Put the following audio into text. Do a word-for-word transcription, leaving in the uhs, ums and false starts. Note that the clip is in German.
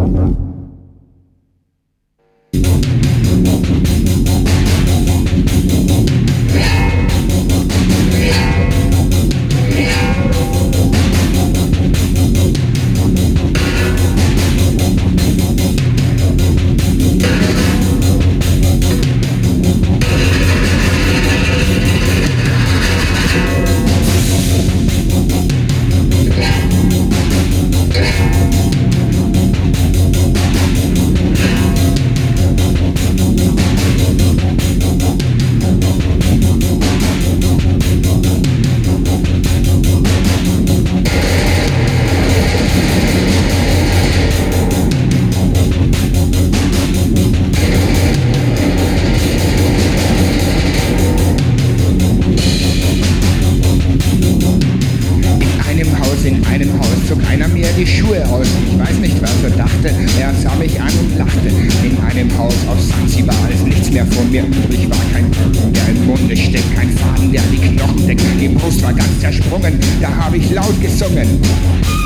In einem Haus zog einer mir die Schuhe aus. Ich weiß nicht, was er dachte. Er sah mich an und lachte. In einem Haus auf Sansibar ist nichts mehr von mir übrig. War kein Knochen, der im Munde steckt, kein Faden, der die Knochen deckt. Die Brust war ganz zersprungen, da habe ich laut gesungen.